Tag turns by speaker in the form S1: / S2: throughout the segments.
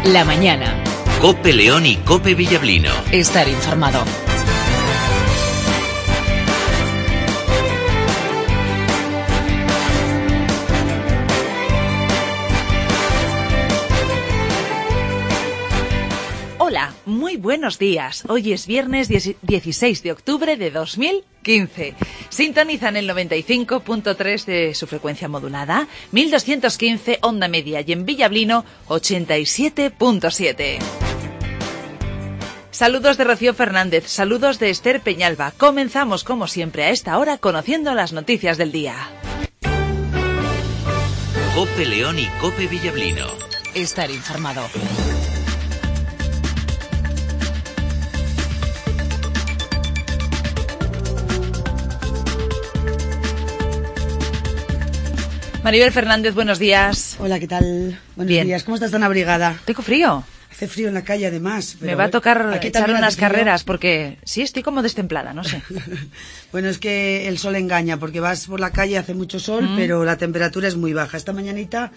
S1: La mañana.
S2: COPE León y COPE Villablino.
S1: Estar informado. Hola, muy buenos días. Hoy es viernes 16 de octubre de 2015. Sintonizan el 95.3 de su frecuencia modulada, 1215 onda media y en Villablino 87.7. Saludos de Rocío Fernández, saludos de Esther Peñalba. Comenzamos como siempre a esta hora conociendo las noticias del día.
S2: COPE León y COPE Villablino.
S1: Estar informado. Maribel Fernández, buenos días.
S3: Hola, ¿qué tal? Buenos
S1: Bien.
S3: días. ¿Cómo estás tan abrigada?
S1: Tengo frío.
S3: Hace frío en la calle, además.
S1: Me va a tocar
S3: aquí
S1: echar
S3: también
S1: unas
S3: hace frío.
S1: carreras porque sí, estoy como destemplada, no sé.
S3: Bueno, es que el sol engaña, porque vas por la calle, hace mucho sol, pero la temperatura es muy baja. Esta mañanita,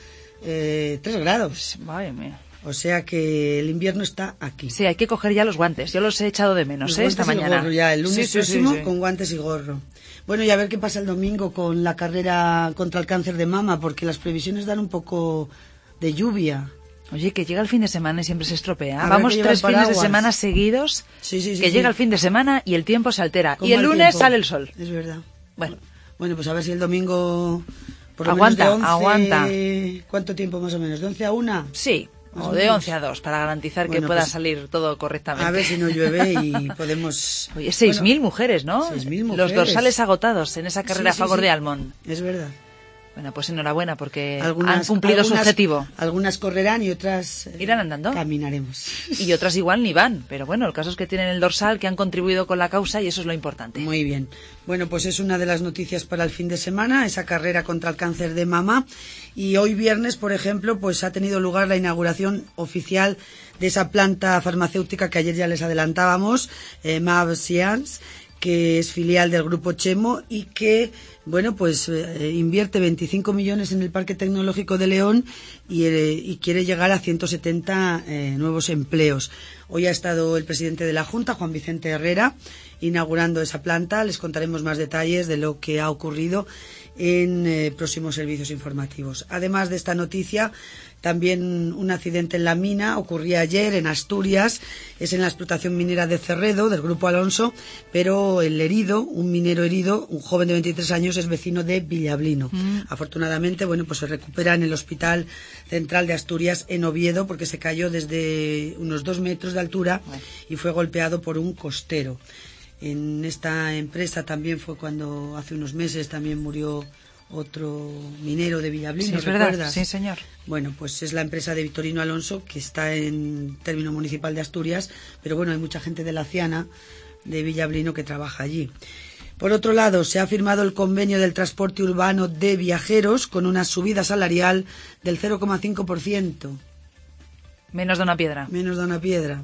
S3: 3 grados.
S1: Madre mía.
S3: O sea que el invierno está aquí.
S1: Sí, hay que coger ya los guantes. Yo los he echado de menos,
S3: Los
S1: esta
S3: guantes y
S1: mañana.
S3: gorro ya, el lunes próximo
S1: sí.
S3: con guantes y gorro. Bueno, y a ver qué pasa el domingo con la carrera contra el cáncer de mama, porque las previsiones dan un poco de lluvia.
S1: Oye, que llega el fin de semana y siempre se estropea.
S3: Habrá
S1: Vamos
S3: que llevar
S1: 3 fines de
S3: paraguas.
S1: semana seguidos,
S3: Sí,
S1: que llega el fin de semana y el tiempo se altera.
S3: ¿Cómo
S1: Y el
S3: el
S1: lunes
S3: tiempo?
S1: sale el sol.
S3: Es verdad.
S1: Bueno,
S3: Bueno, pues a ver si el domingo... Por lo
S1: Aguanta,
S3: menos de 11,
S1: aguanta.
S3: ¿Cuánto tiempo más o menos? ¿De 11 a 1?
S1: sí,
S3: Más
S1: o
S3: o
S1: de
S3: menos.
S1: 11 a 2, para garantizar que
S3: Bueno,
S1: pueda
S3: pues,
S1: salir todo correctamente.
S3: A ver si no llueve y podemos...
S1: Oye, 6.000 mujeres, ¿no?
S3: 6.000
S1: Los
S3: mujeres.
S1: dorsales agotados en esa carrera
S3: Sí,
S1: a favor
S3: sí.
S1: de Almond.
S3: Es verdad.
S1: Bueno, pues enhorabuena porque han cumplido su objetivo.
S3: Algunas correrán y otras...
S1: ¿Irán andando?
S3: Caminaremos.
S1: Y otras igual ni van, pero bueno, el caso es que tienen el dorsal, que han contribuido con la causa y eso es lo importante.
S3: Muy bien. Bueno, pues es una de las noticias para el fin de semana, esa carrera contra el cáncer de mama. Y hoy viernes, por ejemplo, pues ha tenido lugar la inauguración oficial de esa planta farmacéutica que ayer ya les adelantábamos, Mab Science, que es filial del grupo Chemo y que, bueno, pues invierte 25 millones en el Parque Tecnológico de León y quiere llegar a 170 nuevos empleos. Hoy ha estado el presidente de la Junta, Juan Vicente Herrera, inaugurando esa planta. Les contaremos más detalles de lo que ha ocurrido en próximos servicios informativos. Además de esta noticia, también un accidente en la mina ocurría ayer en Asturias, es en la explotación minera de Cerredo, del Grupo Alonso, pero el herido, un minero herido, un joven de 23 años, es vecino de Villablino. Afortunadamente, bueno, pues se recupera en el Hospital Central de Asturias en Oviedo, porque se cayó desde unos 2 metros de altura y fue golpeado por un costero. En esta empresa también fue cuando hace unos meses también murió otro minero de Villablino,
S1: Sí, es
S3: ¿recuerdas?
S1: verdad, sí, señor.
S3: Bueno, pues es la empresa de Victorino Alonso, que está en término municipal de Asturias, pero bueno, hay mucha gente de la Ciana, de Villablino, que trabaja allí. Por otro lado, se ha firmado el convenio del transporte urbano de viajeros con una subida salarial del 0,5%.
S1: Menos de una piedra.
S3: Menos de una piedra.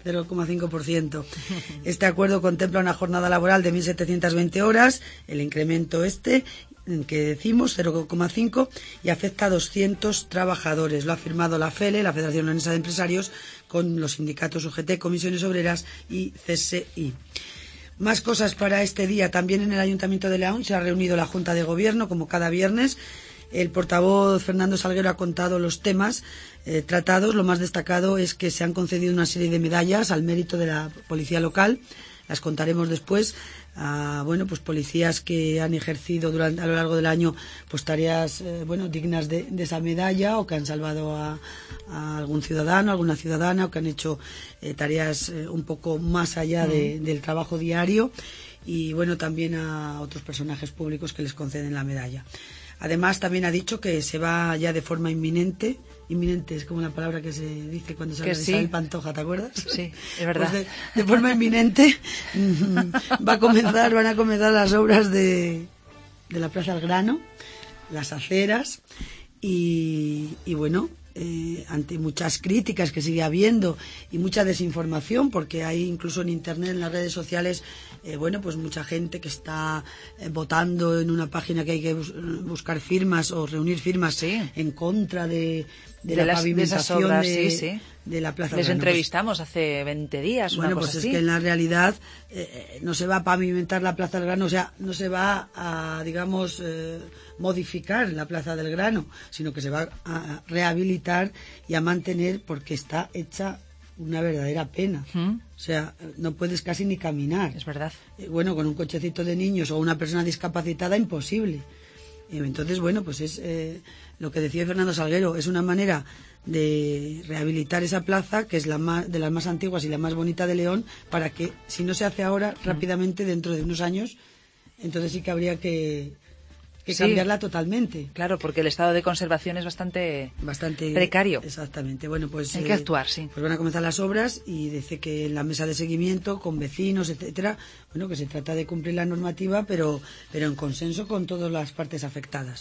S3: 0,5%. Este acuerdo contempla una jornada laboral de 1.720 horas, el incremento que decimos, 0,5, y afecta a 200 trabajadores. Lo ha firmado la FELE, la Federación Leonesa de Empresarios, con los sindicatos UGT, Comisiones Obreras y CSI. Más cosas para este día. También en el Ayuntamiento de León se ha reunido la Junta de Gobierno, como cada viernes. El portavoz Fernando Salguero ha contado los temas tratados. Lo más destacado es que se han concedido una serie de medallas al mérito de la policía local. Las contaremos después. Bueno, pues policías que han ejercido a lo largo del año pues tareas dignas de esa medalla, o que han salvado a algún ciudadano, alguna ciudadana, o que han hecho tareas un poco más allá del trabajo diario, y bueno, también a otros personajes públicos que les conceden la medalla. Además, también ha dicho que se va ya de forma inminente es como una palabra que se dice cuando se habla de Isabel Pantoja, ¿te acuerdas?
S1: Sí, es verdad.
S3: Pues de forma inminente van a comenzar las obras de la Plaza del Grano, las aceras, y bueno, ante muchas críticas que sigue habiendo y mucha desinformación, porque hay incluso en internet, en las redes sociales, pues mucha gente que está votando en una página que hay que buscar firmas o reunir firmas en contra de la pavimentación
S1: de esas obras, sí.
S3: de la Plaza
S1: Les
S3: Grano.
S1: entrevistamos hace 20 días,
S3: Bueno,
S1: una cosa
S3: pues
S1: así.
S3: es que en la realidad no se va a pavimentar la Plaza del Grano, o sea, no se va a, digamos, modificar la Plaza del Grano, sino que se va a rehabilitar y a mantener porque está hecha una verdadera pena. O sea, no puedes casi ni caminar.
S1: Es verdad.
S3: Bueno, con un cochecito de niños o una persona discapacitada, imposible. Entonces, bueno, pues es lo que decía Fernando Salguero, es una manera de rehabilitar esa plaza, que es de las más antiguas y la más bonita de León, para que, si no se hace ahora, rápidamente, dentro de unos años, entonces sí que habría que cambiarla totalmente.
S1: Claro, porque el estado de conservación es bastante precario.
S3: Exactamente. Bueno, pues
S1: hay que actuar, sí.
S3: Pues van a comenzar las obras y dice que en la mesa de seguimiento, con vecinos, etcétera, bueno, que se trata de cumplir la normativa, pero en consenso con todas las partes afectadas.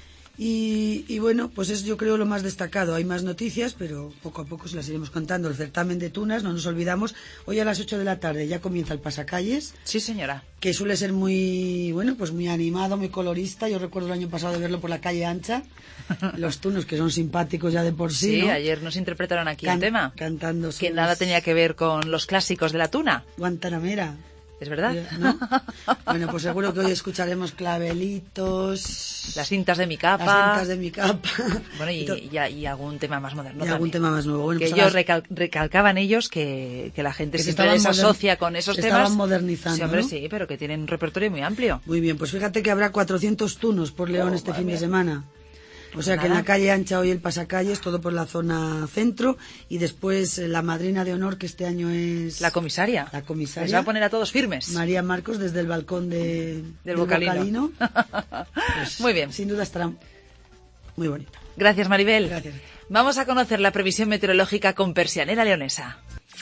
S3: Y bueno, pues es yo creo lo más destacado. Hay más noticias, pero poco a poco se las iremos contando. El certamen de tunas, no nos olvidamos, hoy a las 8 de la tarde ya comienza el pasacalles.
S1: Sí, señora.
S3: Que suele ser muy, bueno, pues muy animado, muy colorista. Yo recuerdo el año pasado de verlo por la calle Ancha. Los tunos, que son simpáticos ya de por sí,
S1: Sí,
S3: ¿no?
S1: ayer nos interpretaron aquí el tema.
S3: Cantando.
S1: Que nada tenía que ver con los clásicos de la tuna.
S3: Guantanamera.
S1: ¿Es verdad?
S3: ¿No? Bueno, pues seguro que hoy escucharemos clavelitos.
S1: Las cintas de mi capa.
S3: Las cintas de mi capa.
S1: Bueno, y algún tema más moderno.
S3: Y algún tema más nuevo. Bueno,
S1: que
S3: pues
S1: ellos recalcaban ellos que la gente
S3: que
S1: siempre les asocia con esos temas.
S3: Estaban modernizando,
S1: sí, hombre,
S3: ¿no?
S1: Sí, pero que tienen un repertorio muy amplio.
S3: Muy bien, pues fíjate que habrá 400 tunos por León este fin de semana. O sea que en la calle Ancha hoy el pasacalles, todo por la zona centro, y después la madrina de honor, que este año es...
S1: La comisaria.
S3: La comisaria.
S1: Les va a poner a todos firmes.
S3: María Marcos, desde el balcón del Bocalino. Pues,
S1: muy bien.
S3: Sin duda estará muy bonita.
S1: Gracias, Maribel.
S3: Gracias.
S1: Vamos a conocer la previsión meteorológica con Persianera Leonesa.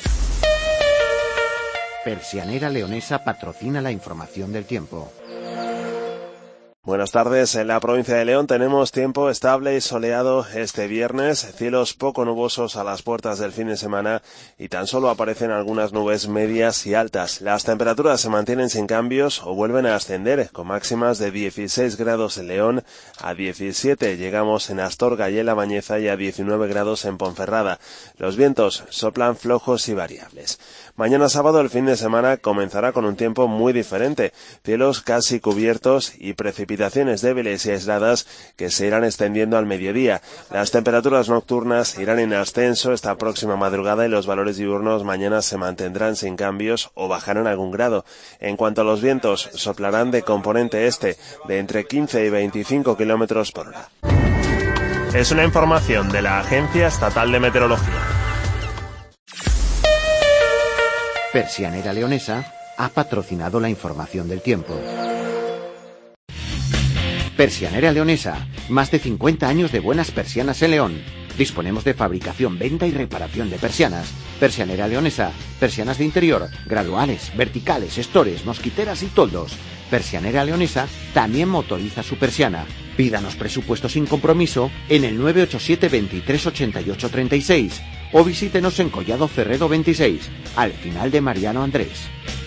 S4: Persianera Leonesa patrocina la información del tiempo.
S5: Buenas tardes. En la provincia de León tenemos tiempo estable y soleado este viernes, cielos poco nubosos a las puertas del fin de semana y tan solo aparecen algunas nubes medias y altas. Las temperaturas se mantienen sin cambios o vuelven a ascender, con máximas de 16 grados en León, a 17 llegamos en Astorga y en La Bañeza y a 19 grados en Ponferrada. Los vientos soplan flojos y variables. Mañana sábado el fin de semana comenzará con un tiempo muy diferente, cielos casi cubiertos y precipitaciones débiles y aisladas que se irán extendiendo al mediodía. Las temperaturas nocturnas irán en ascenso esta próxima madrugada y los valores diurnos mañana se mantendrán sin cambios o bajarán algún grado. En cuanto a los vientos, soplarán de componente este, de entre 15 y 25 kilómetros por hora. Es una información de la Agencia Estatal de Meteorología.
S4: Persianera Leonesa ha patrocinado la información del tiempo. Persianera Leonesa, más de 50 años de buenas persianas en León. Disponemos de fabricación, venta y reparación de persianas. Persianera Leonesa, persianas de interior, graduales, verticales, estores, mosquiteras y toldos. Persianera Leonesa también motoriza su persiana. Pídanos presupuesto sin compromiso en el 987 23 88 36 o visítenos en Collado Cerredo 26, al final de Mariano Andrés.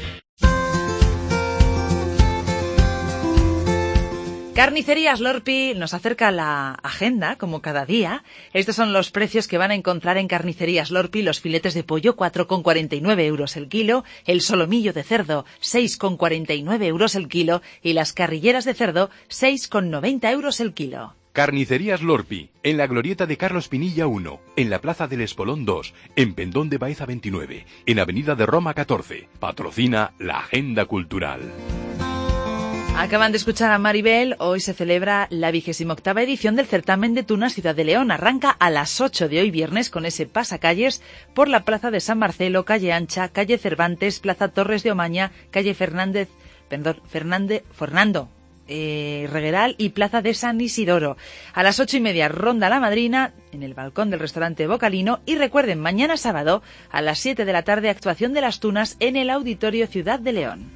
S1: Carnicerías Lorpi nos acerca la agenda, como cada día. Estos son los precios que van a encontrar en Carnicerías Lorpi: los filetes de pollo, 4,49 euros el kilo, el solomillo de cerdo, 6,49 euros el kilo, y las carrilleras de cerdo, 6,90 euros el kilo.
S6: Carnicerías Lorpi, en la glorieta de Carlos Pinilla 1, en la Plaza del Espolón 2, en Pendón de Baeza 29, en Avenida de Roma 14. Patrocina la Agenda Cultural.
S1: Acaban de escuchar a Maribel. Hoy se celebra la 28ª edición del certamen de tunas Ciudad de León. Arranca a las 8 de hoy viernes con ese pasacalles por la Plaza de San Marcelo, Calle Ancha, Calle Cervantes, Plaza Torres de Omaña, Calle Fernando Regueral y Plaza de San Isidoro. A las 8:30 ronda la madrina en el balcón del restaurante Bocalino, y recuerden, mañana sábado a las 7 de la tarde actuación de las tunas en el Auditorio Ciudad de León.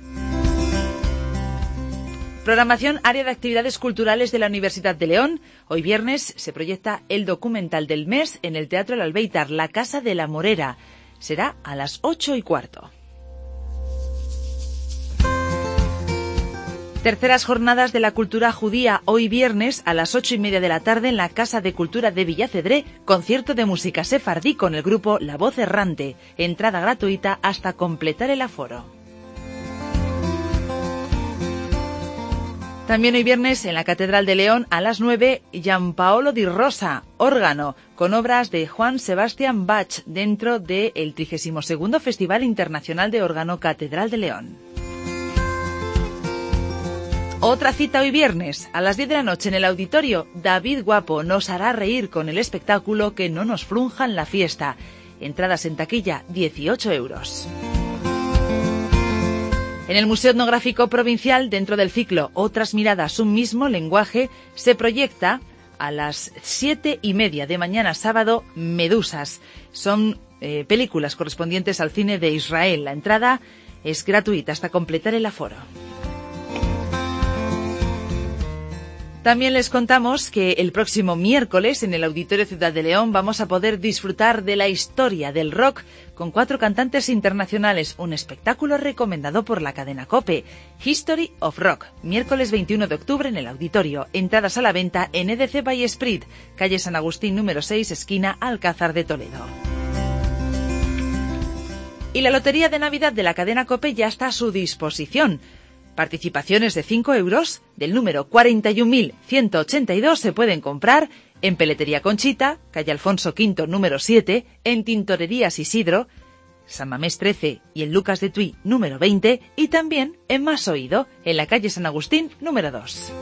S1: Programación área de actividades culturales de la Universidad de León. Hoy viernes se proyecta el documental del mes en el Teatro El Albéitar, La Casa de la Morera. Será a las 8:15. Terceras jornadas de la cultura judía hoy viernes a las 8:30 de la tarde en la Casa de Cultura de Villacedré, concierto de música sefardí con el grupo La Voz Errante, entrada gratuita hasta completar el aforo. También hoy viernes en la Catedral de León a las 9, Giampaolo di Rosa, órgano, con obras de Juan Sebastian Bach dentro del 32º Festival Internacional de Órgano Catedral de León. Otra cita hoy viernes, a las 10 de la noche en el auditorio, David Guapo nos hará reír con el espectáculo Que no nos frunjan la fiesta. Entradas en taquilla, 18 euros. En el Museo Etnográfico Provincial, dentro del ciclo Otras miradas, un mismo lenguaje, se proyecta a las 7:30 de mañana sábado Medusas. Son películas correspondientes al cine de Israel. La entrada es gratuita hasta completar el aforo. También les contamos que el próximo miércoles en el Auditorio Ciudad de León vamos a poder disfrutar de la historia del rock con 4 cantantes internacionales, un espectáculo recomendado por la cadena COPE, History of Rock, miércoles 21 de octubre en el Auditorio, entradas a la venta en EDC by Esprit, calle San Agustín número 6, esquina Alcázar de Toledo. Y la Lotería de Navidad de la cadena COPE ya está a su disposición. Participaciones de 5 euros del número 41.182 se pueden comprar en Peletería Conchita, calle Alfonso V número 7, en Tintorerías Isidro, San Mamés 13 y en Lucas de Tuy número 20 y también en Más Oído, en la calle San Agustín número 2.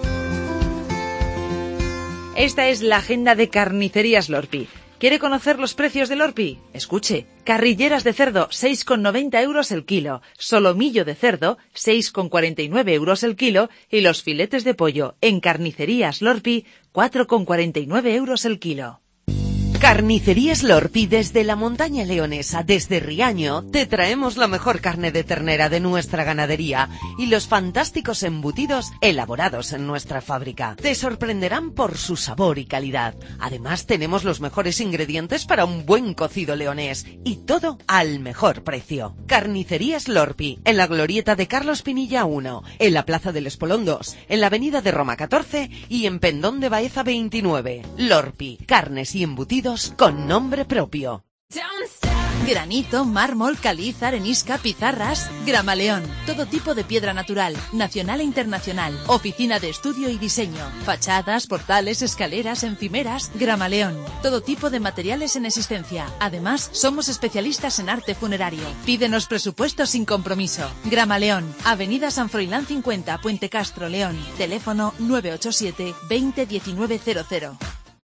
S1: Esta es la agenda de Carnicerías Lorpi. ¿Quiere conocer los precios del Lorpi? Escuche, carrilleras de cerdo, 6,90 euros el kilo, solomillo de cerdo, 6,49 euros el kilo y los filetes de pollo en Carnicerías Lorpi, 4,49 euros el kilo.
S7: Carnicerías Lorpi, desde la montaña leonesa, desde Riaño, te traemos la mejor carne de ternera de nuestra ganadería y los fantásticos embutidos elaborados en nuestra fábrica. Te sorprenderán por su sabor y calidad. Además, tenemos los mejores ingredientes para un buen cocido leonés y todo al mejor precio. Carnicerías Lorpi, en la glorieta de Carlos Pinilla 1, en la Plaza del Espolón 2, en la Avenida de Roma 14 y en Pendón de Baeza 29. Lorpi, carnes y embutidos con nombre propio.
S8: Granito, mármol, caliza, arenisca, pizarras. Gramaleón, todo tipo de piedra natural, nacional e internacional. Oficina de estudio y diseño. Fachadas, portales, escaleras, encimeras. Gramaleón, todo tipo de materiales en existencia. Además, somos especialistas en arte funerario. Pídenos presupuesto sin compromiso. Gramaleón, Avenida San Froilán 50, Puente Castro, León. Teléfono 987 20 1900.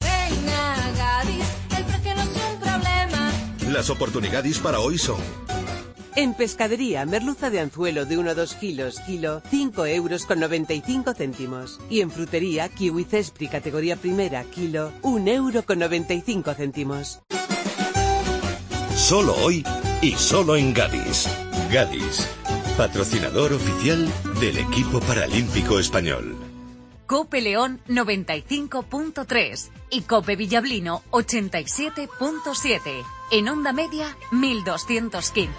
S9: Las oportunidades para hoy son:
S10: en pescadería, merluza de anzuelo de 1 a 2 kilos, kilo, 5,95 €. Y en frutería, kiwi cespri categoría primera, kilo, 1,95 €.
S9: Solo hoy y solo en Gadis. Gadis, patrocinador oficial del equipo paralímpico español.
S11: Cope León 95.3 y Cope Villablino 87.7. En onda media 1215.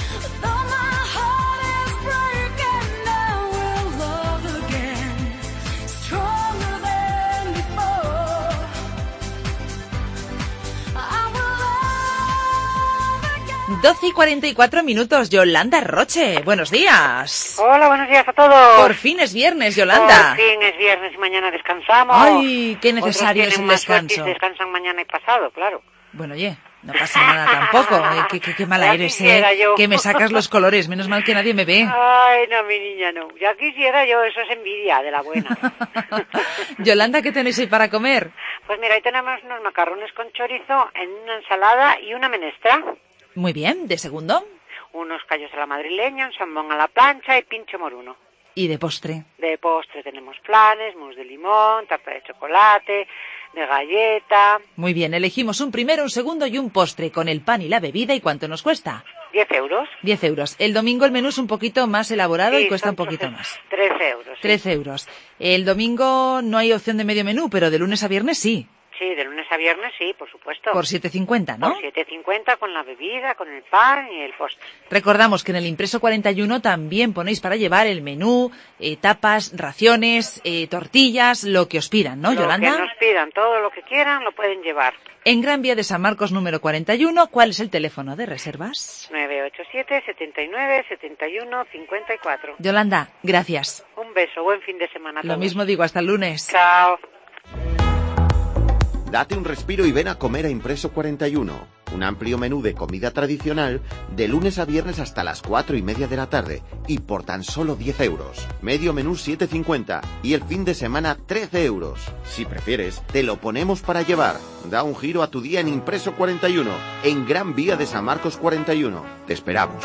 S1: Doce y 44 minutos, Yolanda Roche, buenos días.
S12: Hola, buenos días a todos.
S1: Por fin es viernes, Yolanda.
S12: Por fin es viernes y mañana descansamos.
S1: Ay, qué necesario es el descanso.
S12: Descansan mañana y pasado, claro.
S1: Bueno, oye, no pasa nada tampoco. Qué mala eres, que me sacas los colores. Menos mal que nadie me ve.
S12: Ay, no, mi niña, no. Ya quisiera yo, eso es envidia de la buena.
S1: Yolanda, ¿qué tenéis ahí para comer?
S12: Pues mira, ahí tenemos unos macarrones con chorizo en una ensalada y una menestra.
S1: Muy bien, ¿de segundo?
S12: Unos callos a la madrileña, un salmón a la plancha y pincho moruno.
S1: ¿Y de postre?
S12: De postre tenemos flanes, mousse de limón, tarta de chocolate, de galleta.
S1: Muy bien, elegimos un primero, un segundo y un postre con el pan y la bebida. ¿Y cuánto nos cuesta?
S12: 10 euros.
S1: 10 euros. El domingo el menú es un poquito más elaborado, sí, y cuesta un poquito más.
S12: 13 euros. Sí.
S1: 13 euros. El domingo no hay opción de medio menú, pero de lunes a viernes sí.
S12: Sí, de lunes lunes a viernes, sí, por supuesto.
S1: Por 7,50, ¿no?
S12: Por 7,50 con la bebida, con el pan y el postre.
S1: Recordamos que en el impreso 41 también ponéis para llevar el menú, tapas, raciones, tortillas, lo que os pidan, ¿no, Yolanda?
S12: Lo que nos pidan, todo lo que quieran lo pueden llevar.
S1: En Gran Vía de San Marcos número 41, ¿cuál es el teléfono de reservas?
S12: 987 79 71 54.
S1: Yolanda, gracias.
S12: Un beso, buen fin de semana a todos.
S1: Lo mismo digo, hasta el lunes.
S12: Chao.
S4: Date un respiro y ven a comer a Impreso 41. Un amplio menú de comida tradicional de lunes a viernes hasta las 4:30 de la tarde y por tan solo 10 euros. Medio menú 7,50 y el fin de semana 13 euros. Si prefieres, te lo ponemos para llevar. Da un giro a tu día en Impreso 41, en Gran Vía de San Marcos 41. Te esperamos.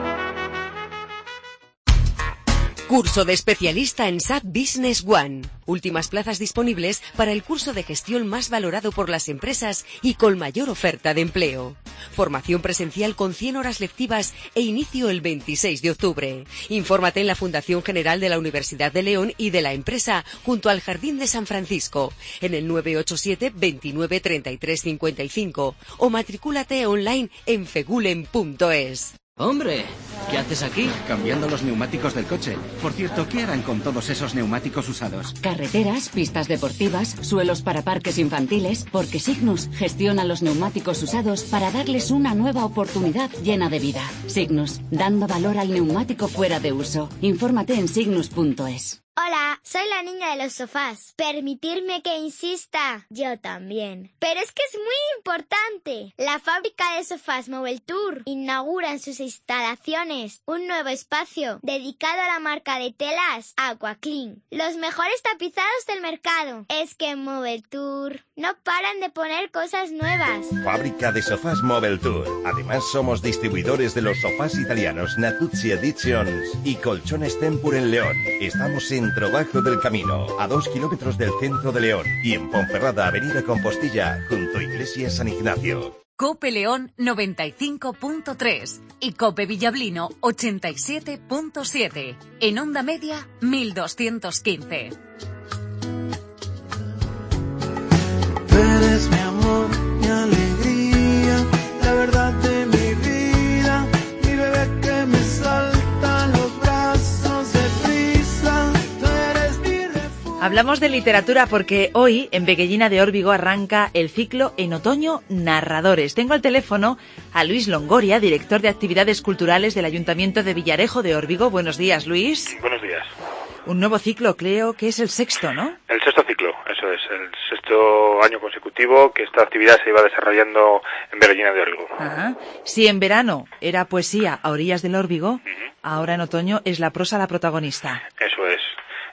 S13: Curso de especialista en SAP Business One. Últimas plazas disponibles para el curso de gestión más valorado por las empresas y con mayor oferta de empleo. Formación presencial con 100 horas lectivas e inicio el 26 de octubre. Infórmate en la Fundación General de la Universidad de León y de la empresa junto al Jardín de San Francisco en el 987 29 33 55 o matricúlate online en fegulen.es.
S14: ¡Hombre! ¿Qué haces aquí? Cambiando los neumáticos del coche. Por cierto, ¿qué harán con todos esos neumáticos usados?
S15: Carreteras, pistas deportivas, suelos para parques infantiles, porque Signus gestiona los neumáticos usados para darles una nueva oportunidad llena de vida. Signus, dando valor al neumático fuera de uso. Infórmate en signus.es.
S16: Hola, soy la niña de los sofás. Permitirme que insista. Yo también. Pero es que es muy importante. La fábrica de sofás Mobile Tour inaugura en sus instalaciones un nuevo espacio dedicado a la marca de telas Aqua Clean. Los mejores tapizados del mercado. Es que en Mobile Tour no paran de poner cosas nuevas.
S17: Fábrica de sofás Mobile Tour. Además somos distribuidores de los sofás italianos Natuzzi Editions y colchones Tempur en León. Estamos en Trabajo del Camino, a 2 kilómetros del centro de León y en Ponferrada, Avenida Compostilla, junto a Iglesia San Ignacio.
S11: Cope León 95.3 y Cope Villablino 87.7. En onda media 1215.
S18: Eres mi amor, mi alegría, la verdad de mi vida, mi bebé que me salta en los brazos de prisa. Tú eres mi refugio.
S1: Hablamos de literatura porque hoy en Veguellina de Órbigo arranca el ciclo En Otoño Narradores. Tengo al teléfono a Luis Longoria, director de actividades culturales del Ayuntamiento de Villarejo de Órbigo. Buenos días, Luis.
S19: Buenos días.
S1: Un nuevo ciclo, creo que es el sexto, ¿no?
S19: El sexto ciclo, eso es, el sexto año consecutivo que esta actividad se iba desarrollando en Veguellina de Órbigo.
S1: Ajá. Si en verano era poesía a orillas del Órbigo, ahora en otoño es la prosa la protagonista.
S19: Eso es.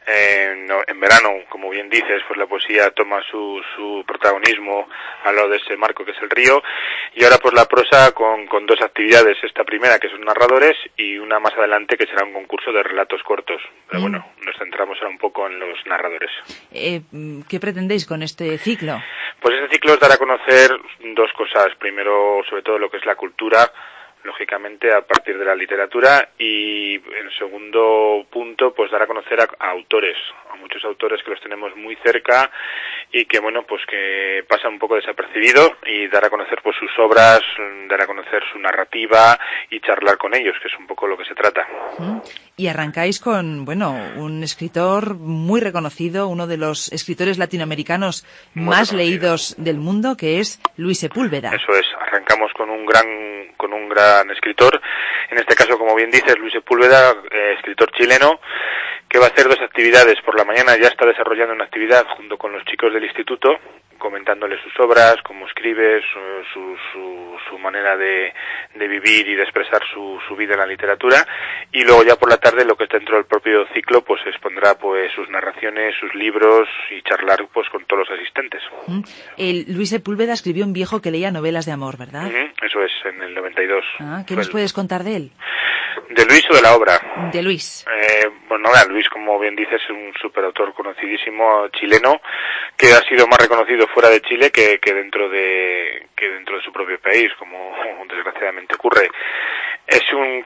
S19: En verano, como bien dices, pues la poesía toma su protagonismo al lado de ese marco que es el río, y ahora pues la prosa con dos actividades, esta primera que son narradores y una más adelante que será un concurso de relatos cortos, pero bueno, nos centramos ahora un poco en los narradores.
S1: ¿Qué pretendéis con este ciclo?
S19: Pues este ciclo es dar a conocer dos cosas, primero sobre todo lo que es la cultura, lógicamente a partir de la literatura, y en segundo punto pues dar a conocer a autores, a muchos autores que los tenemos muy cerca y que bueno pues que pasa un poco desapercibido, y dar a conocer pues sus obras, dar a conocer su narrativa y charlar con ellos, que es un poco lo que se trata.
S1: Y arrancáis con, bueno, un escritor muy reconocido, uno de los escritores latinoamericanos más leídos del mundo, que es Luis Sepúlveda.
S19: Eso es, arrancamos con un gran escritor, en este caso, como bien dices, Luis Sepúlveda, escritor chileno, que va a hacer dos actividades. Por la mañana ya está desarrollando una actividad junto con los chicos del instituto, comentándole sus obras, cómo escribe, su manera de vivir y de expresar su vida en la literatura, y luego ya por la tarde, lo que está dentro del propio ciclo, pues expondrá pues sus narraciones, sus libros, y charlar pues con todos los asistentes.
S1: Luis Sepúlveda escribió un viejo que leía novelas de amor, ¿verdad?
S19: Eso es, en el 92.
S1: ¿Qué nos puedes contar de él?
S19: ¿De Luis o de la obra?
S1: De Luis.
S19: Bueno, Luis, como bien dices, es un superautor conocidísimo chileno, que ha sido más reconocido fuera de Chile que dentro de su propio país, como desgraciadamente ocurre. Es un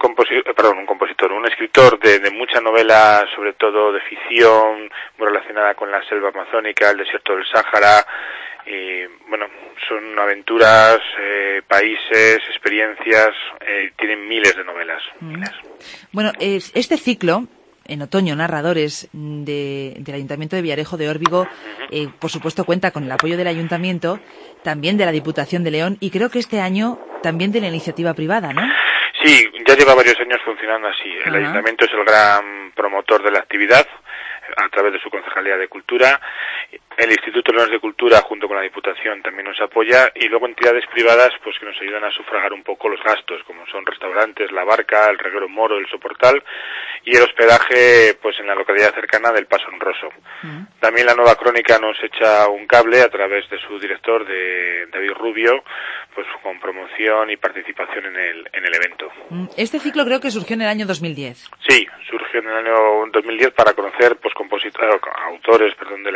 S19: escritor de mucha novela, sobre todo de ficción, muy relacionada con la selva amazónica, el desierto del Sáhara, y bueno, son aventuras, países, experiencias, tienen miles de novelas. Miles.
S1: Bueno, este ciclo, en otoño, narradores del Ayuntamiento de Villarejo de Órbigo, por supuesto cuenta con el apoyo del Ayuntamiento, también de la Diputación de León, y creo que este año también de la iniciativa privada, ¿no?
S19: Sí, ya lleva varios años funcionando así. El Ayuntamiento es el gran promotor de la actividad a través de su Concejalía de Cultura. El Instituto Leones de Cultura, junto con la Diputación, también nos apoya, y luego entidades privadas pues que nos ayudan a sufragar un poco los gastos, como son restaurantes, La Barca, el Reguero Moro, el Soportal, y el hospedaje pues en la localidad cercana del Paso Honroso. También la Nueva Crónica nos echa un cable a través de su director, de David Rubio, pues con promoción y participación en el evento.
S1: Este ciclo creo que surgió en el año 2010.
S19: Sí, surgió en el año 2010 para conocer pues autores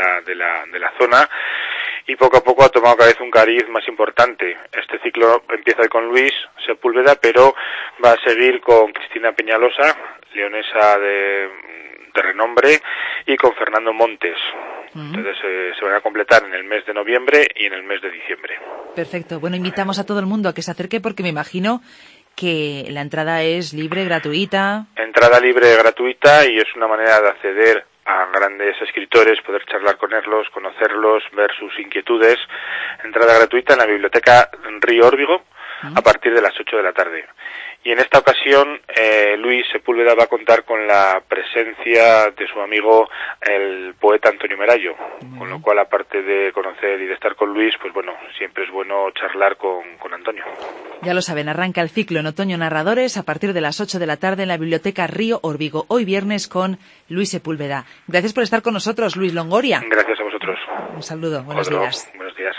S19: de la zona, y poco a poco ha tomado cada vez un cariz más importante. Este ciclo empieza con Luis Sepúlveda, pero va a seguir con Cristina Peñalosa, leonesa de renombre, y con Fernando Montes. Entonces se van a completar en el mes de noviembre y en el mes de diciembre.
S1: Perfecto. Bueno, invitamos a todo el mundo a que se acerque, porque me imagino que la entrada es libre, gratuita.
S19: Entrada libre, gratuita, y es una manera de acceder a grandes escritores, poder charlar con ellos, conocerlos, ver sus inquietudes. Entrada gratuita en la Biblioteca Río Órbigo a partir de las 8 de la tarde. Y en esta ocasión Luis Sepúlveda va a contar con la presencia de su amigo el poeta Antonio Merayo, con lo cual, aparte de conocer y de estar con Luis, pues bueno, siempre es bueno charlar con Antonio.
S1: Ya lo saben, arranca el ciclo en otoño narradores a partir de las 8 de la tarde en la Biblioteca Río Órbigo, hoy viernes con Luis Sepúlveda. Gracias por estar con nosotros, Luis Longoria.
S19: Gracias a vosotros.
S1: Un saludo, buenos días.
S19: Buenos días.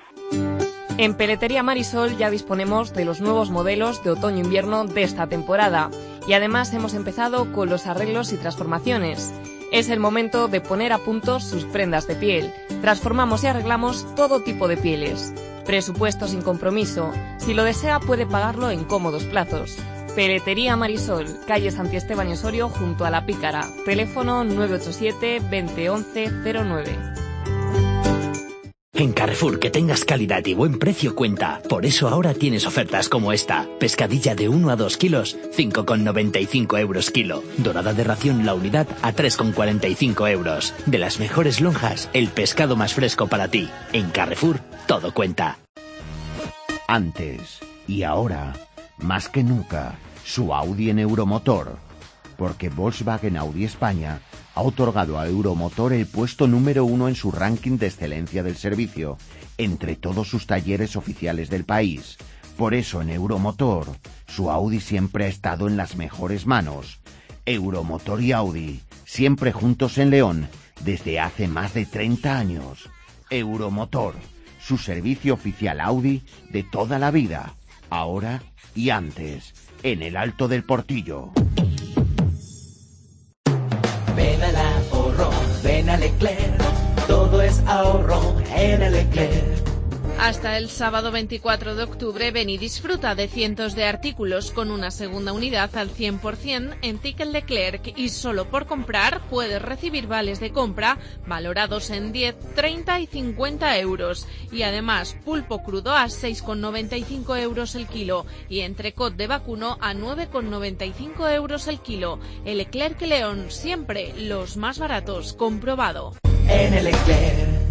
S20: En Peletería Marisol ya disponemos de los nuevos modelos de otoño-invierno de esta temporada, y además hemos empezado con los arreglos y transformaciones. Es el momento de poner a punto sus prendas de piel. Transformamos y arreglamos todo tipo de pieles. Presupuesto sin compromiso. Si lo desea, puede pagarlo en cómodos plazos. Peletería Marisol, calle Santi Esteban y Osorio, junto a La Pícara. Teléfono 987 20 11 09.
S21: En Carrefour, que tengas calidad y buen precio cuenta. Por eso ahora tienes ofertas como esta. Pescadilla de 1 a 2 kilos, 5,95 euros kilo. Dorada de ración la unidad a 3,45 euros. De las mejores lonjas, el pescado más fresco para ti. En Carrefour, todo cuenta.
S4: Antes y ahora, más que nunca, su Audi en Euromotor. Porque Volkswagen Audi España ha otorgado a Euromotor el puesto número 1 en su ranking de excelencia del servicio, entre todos sus talleres oficiales del país. Por eso en Euromotor, su Audi siempre ha estado en las mejores manos. Euromotor y Audi, siempre juntos en León, desde hace más de 30 años. Euromotor, su servicio oficial Audi de toda la vida, ahora y antes, en el Alto del Portillo.
S22: Ven al ahorro, ven a Leclerc, todo es ahorro en el Leclerc.
S23: Hasta el sábado 24 de octubre ven y disfruta de cientos de artículos con una segunda unidad al 100% en Ticket Leclerc, y solo por comprar puedes recibir vales de compra valorados en 10, 30 y 50 euros. Y además pulpo crudo a 6,95 euros el kilo y entrecot de vacuno a 9,95 euros el kilo. El Leclerc León, siempre los más baratos, comprobado.
S22: En el Leclerc.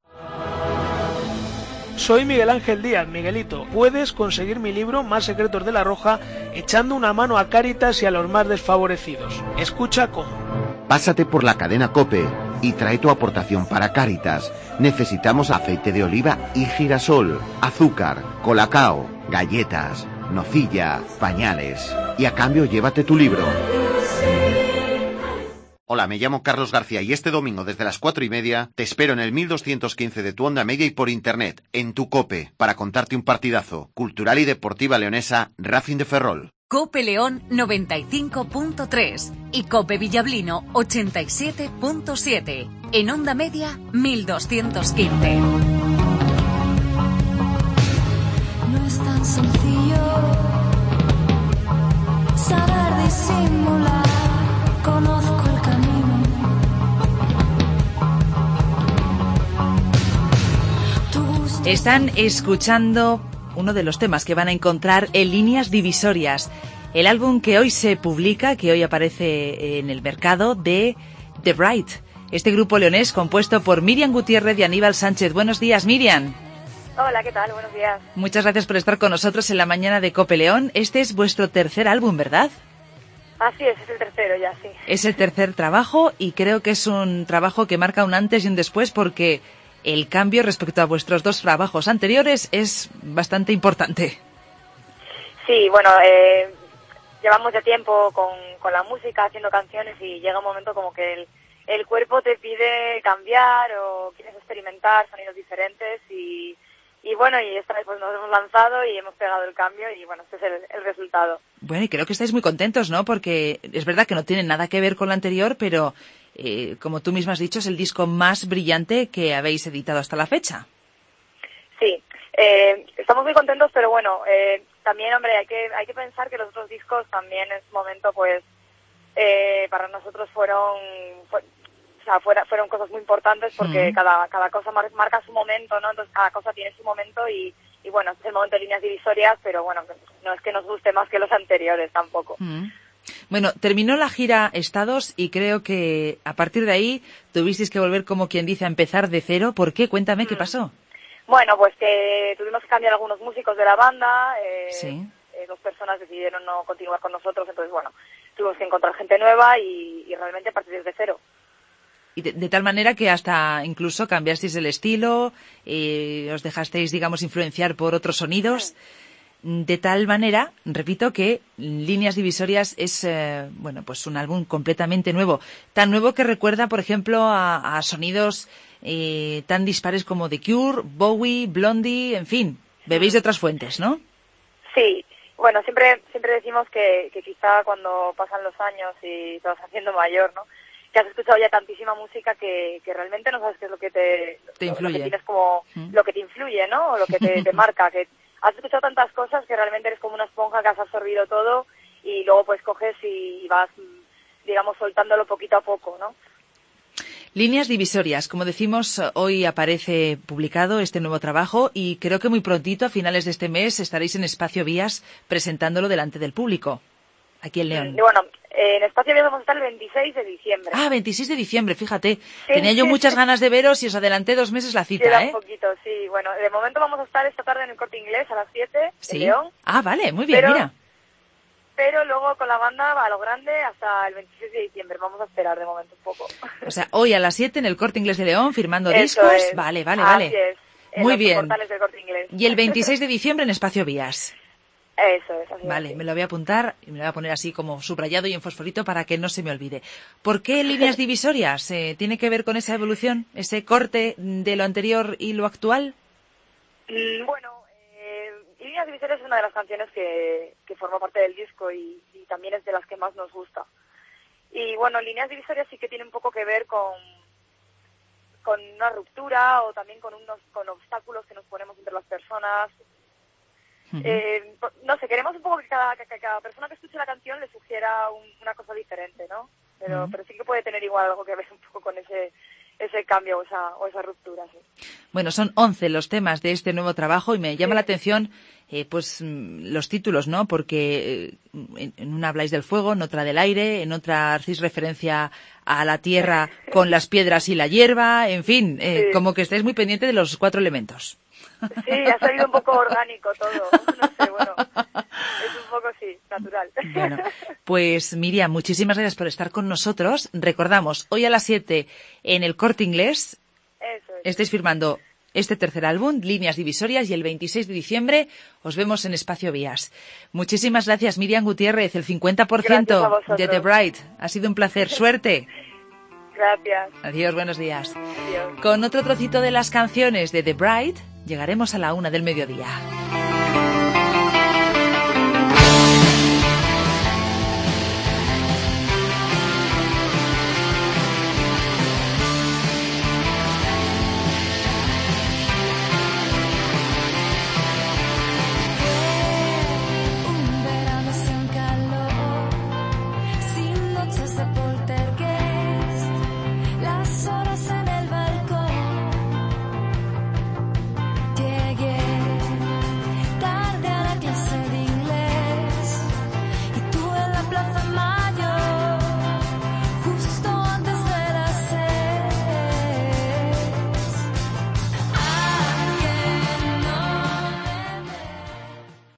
S24: Soy Miguel Ángel Díaz, Miguelito. Puedes conseguir mi libro Más secretos de la Roja echando una mano a Cáritas y a los más desfavorecidos. Escucha cómo.
S4: Pásate por la cadena COPE y trae tu aportación para Cáritas. Necesitamos aceite de oliva y girasol, azúcar, colacao, galletas, nocilla, pañales. Y a cambio llévate tu libro. Hola, me llamo Carlos García y este domingo desde las 4:30 te espero en el 1215 de tu onda media y por internet, en tu COPE, para contarte un partidazo. Cultural y Deportiva Leonesa, Racing de Ferrol.
S11: COPE León 95.3 y COPE Villablino 87.7. En onda media 1215.
S25: No es tan sencillo
S1: Están escuchando uno de los temas que van a encontrar en Líneas Divisorias, el álbum que hoy se publica, que hoy aparece en el mercado, de The Bright, este grupo leonés compuesto por Miriam Gutiérrez y Aníbal Sánchez. Buenos días, Miriam.
S2: Hola, ¿qué tal? Buenos días.
S1: Muchas gracias por estar con nosotros en la mañana de COPE León. Este es vuestro tercer álbum, ¿verdad?
S2: Así es el tercero ya, sí.
S1: Es el tercer trabajo y creo que es un trabajo que marca un antes y un después porque el cambio respecto a vuestros dos trabajos anteriores es bastante importante.
S2: Sí, bueno, llevamos ya tiempo con la música, haciendo canciones y llega un momento como que el cuerpo te pide cambiar o quieres experimentar sonidos diferentes y bueno, y esta vez pues nos hemos lanzado y hemos pegado el cambio y bueno, este es el resultado.
S1: Bueno, y creo que estáis muy contentos, ¿no? Porque es verdad que no tiene nada que ver con lo anterior, pero como tú misma has dicho, es el disco más brillante que habéis editado hasta la fecha.
S2: Sí, estamos muy contentos, pero bueno, también, hombre, hay que pensar que los otros discos también en su momento, pues, para nosotros fueron cosas muy importantes porque cada cosa marca su momento, ¿no? Entonces cada cosa tiene su momento y bueno, este es el momento de Líneas Divisorias, pero bueno, no es que nos guste más que los anteriores tampoco.
S1: Bueno, terminó la gira Estados y creo que a partir de ahí tuvisteis que volver, como quien dice, a empezar de cero. ¿Por qué? Cuéntame, ¿qué pasó?
S2: Bueno, pues que tuvimos que cambiar algunos músicos de la banda,
S1: sí.
S2: 2 personas decidieron no continuar con nosotros, entonces bueno, tuvimos que encontrar gente nueva y realmente partir desde cero.
S1: Y de tal manera que hasta incluso cambiasteis el estilo, os dejasteis, digamos, influenciar por otros sonidos. De tal manera, repito, que Líneas Divisorias es, bueno, pues un álbum completamente nuevo. Tan nuevo que recuerda, por ejemplo, a sonidos tan dispares como The Cure, Bowie, Blondie, en fin, bebéis de otras fuentes, ¿no?
S2: Sí. Bueno, siempre decimos que quizá cuando pasan los años y te vas haciendo mayor, ¿no? Que has escuchado ya tantísima música que realmente no sabes qué es lo que te
S1: influye.
S2: Lo que tienes como lo que te influye, ¿no? O lo que te marca, que has escuchado tantas cosas que realmente eres como una esponja que has absorbido todo y luego pues coges y vas, digamos, soltándolo poquito a poco, ¿no?
S1: Líneas Divisorias, como decimos, hoy aparece publicado este nuevo trabajo y creo que muy prontito, a finales de este mes, estaréis en Espacio Vías presentándolo delante del público, aquí en León.
S2: Y bueno, en Espacio Vías vamos a estar el 26 de diciembre.
S1: Ah, 26 de diciembre, fíjate. Sí, tenía yo muchas ganas de veros y os adelanté 2 meses la cita,
S2: Queda un poquito, sí. Bueno, de momento vamos a estar esta tarde en el Corte Inglés a las 7 en León.
S1: Ah, vale, muy bien, mira.
S2: Pero luego con la banda va a lo grande hasta el 26 de diciembre. Vamos a esperar de momento un poco.
S1: O sea, hoy a las 7 en el Corte Inglés de León firmando
S2: Eso
S1: discos.
S2: Es.
S1: Vale.
S2: Así es.
S1: Muy bien.
S2: Portales del Corte Inglés.
S1: Y el 26 de diciembre en Espacio Vías.
S2: Eso es. Así
S1: vale,
S2: es.
S1: Me lo voy a apuntar y me lo voy a poner así como subrayado y en fosforito para que no se me olvide. ¿Por qué Líneas Divisorias? ¿Tiene que ver con esa evolución, ese corte de lo anterior y lo actual?
S2: Bueno, Líneas Divisorias es una de las canciones que forma parte del disco y también es de las que más nos gusta. Y bueno, Líneas Divisorias sí que tiene un poco que ver con una ruptura o también con obstáculos que nos ponemos entre las personas. No sé, queremos un poco que cada persona que escuche la canción le sugiera una cosa diferente, ¿no? Pero sí que puede tener igual algo que ver un poco con ese cambio o esa ruptura, sí.
S1: Bueno, son 11 los temas de este nuevo trabajo y me llama la atención pues los títulos, ¿no? Porque en una habláis del fuego, en otra del aire, en otra hacéis referencia a la tierra con las piedras y la hierba, en fin, como que estáis muy pendiente de los 4 elementos.
S2: Sí, ha salido un poco orgánico todo, no sé, bueno, es un poco, sí, natural.
S1: Bueno, pues Miriam, muchísimas gracias por estar con nosotros. Recordamos, hoy a las 7 en el Corte Inglés estáis firmando este tercer álbum, Líneas Divisorias, y el 26 de diciembre os vemos en Espacio Vías. Muchísimas gracias, Miriam Gutiérrez, el 50% de The Bright. Ha sido un placer, suerte.
S2: Gracias.
S1: Adiós, buenos días.
S2: Adiós.
S1: Con otro trocito de las canciones de The Bright llegaremos a la 1 del mediodía.